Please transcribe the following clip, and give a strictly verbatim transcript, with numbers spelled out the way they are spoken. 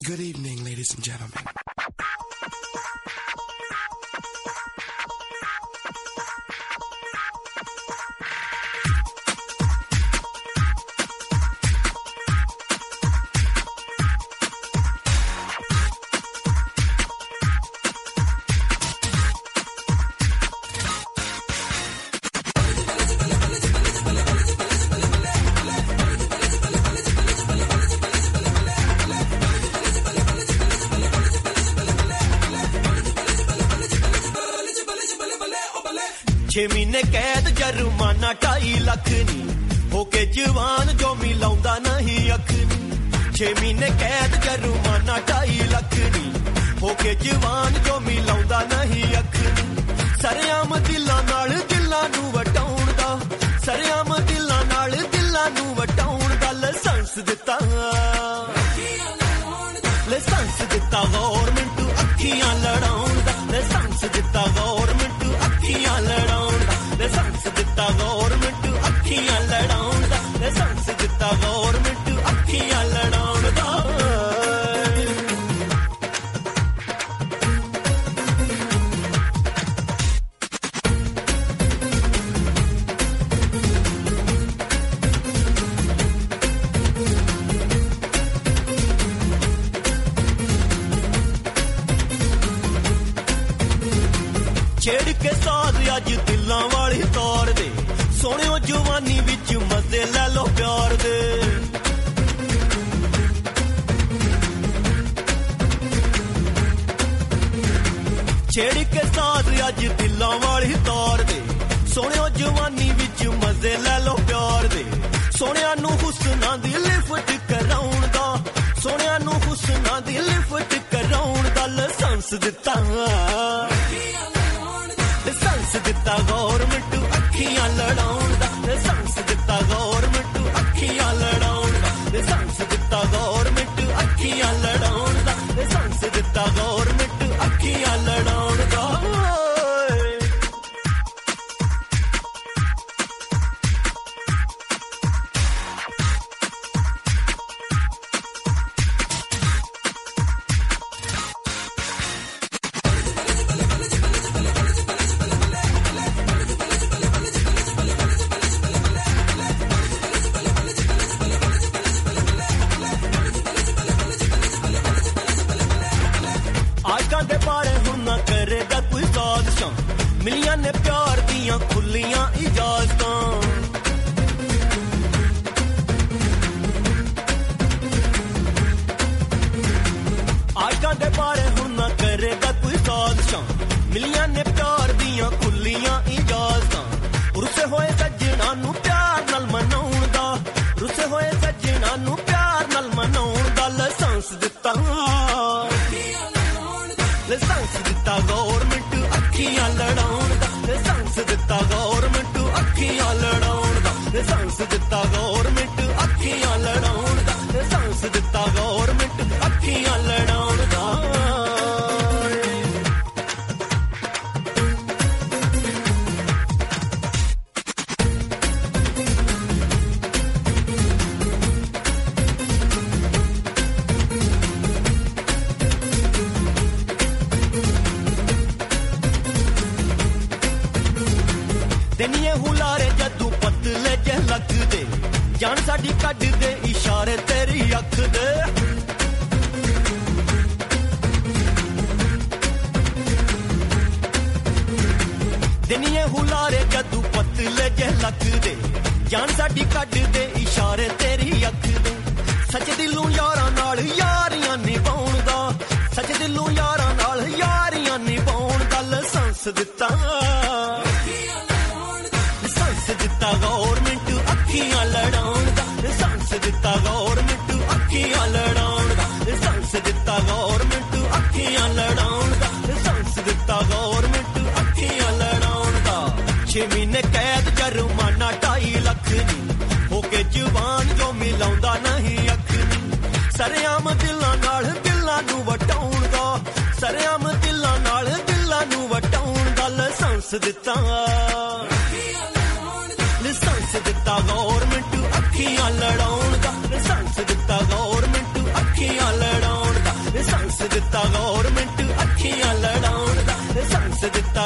Good evening, ladies and gentlemen. छे महीने कैद जुर्माना ढाई लख नी होके जवान जो मिलाउंदा नहीं अख नी छे महीने कैद जुर्माना ढाई लख नी होके जवान जो मिलाउंदा नहीं अख नी सरयाम दिलां नाल दिलां नू वटाउण दा सरयाम दिलां नाल दिलां नू वटाउण दा लाइसेंस दिता लाइसेंस दिता गवर्नमेंट अखियां लड़ाउण दा लाइसेंस दिता गवर्नमेंट अखियां लड़ाउण दा लाइसेंस दिता गवर्नमेंट अखियां लड़ाउण दा लाइसेंस दिता गवर्नमेंट अखियां लड़ाउण दा छेड़ के साथ अज दिलां वाली तौर दे सोहणियो जवानी विच मजे ले लो प्यार दे छेड़ के साथ अज दिलां वाली तौर दे सोहणियो जवानी विच मजे ले लो प्यार दे सोहणिया नू हुस्ना दी लिफ्ट कराउण दा सोहणिया नू हुस्ना दी लिफ्ट कराउण दा लाइसेंस दिता लाइसेंस दिता गवर्नमेंट अखियां लड़ाउण दा लाइसेंस दिता गवर्नमेंट अखियां लड़ाउण दा लाइसेंस दिता गवर्नमेंट अखियां लड़ाउण दा लाइसेंस दिता गवर्नमेंट अखियां लड़ाउण दा दे बारे हुण ना करेगा कोई साजिशां मिलियां ने प्यार दियां खुलियां इजाजतां आजकल दे बारे हुण ना करेगा कोई साजिशां मिलियां ने प्यार दियां खुलियां इजाजतां रुसे होए सज्जणा नू प्यार नाल मनाउण दा रुसे होए सज्जणा नू प्यार नाल मनाउण दा लाइसेंस दिता लाइसेंस दिता गवर्नमेंट अखियां लड़ाउण दा लाइसेंस दिता गवर्नमेंट अखियां लड़ाउण दा लाइसेंस दिता गवर्नमेंट अखियां लड़ाउण दा लाइसेंस दिता गवर्नमेंट अखियां लड़ाउण दा दिनिये हुलारे जदू पतले जे लग दे जान साडी कड दे इशारे तेरी अख दे दिनिये हुलारे जदू पतले जे लग दे जान साडी कड दे इशारे तेरी अख दे सच दिलों यारां नाल यारियां निभाउण दा सच दिलों यारां नाल यारियां निभाउण दा लाइसेंस दिता दिता गवर्नमेंट अखियां लड़ाउण दा लाइसेंस दिता गवर्नमेंट अखियां लड़ाउण दा लाइसेंस दिता गवर्नमेंट अखियां लड़ाउण दा लाइसेंस दिता गवर्नमेंट अखियां लड़ाउण दा छे महीने कैद जुर्माना ढाई लख नी होके जवान जो मिलाउंदा नहीं अख नी सरयाम दिलां नाल दिलां नू वटाउण दा सरयाम दिलां नाल दिलां नू वटाउण दा लाइसेंस दिता लाइसेंस दिता गवर्नमेंट अखियां लड़ाउण दा लाइसेंस दिता गवर्नमेंट अखियां लड़ाउण दा ਲਾਇਸੈਂਸ ਦਿੱਤਾ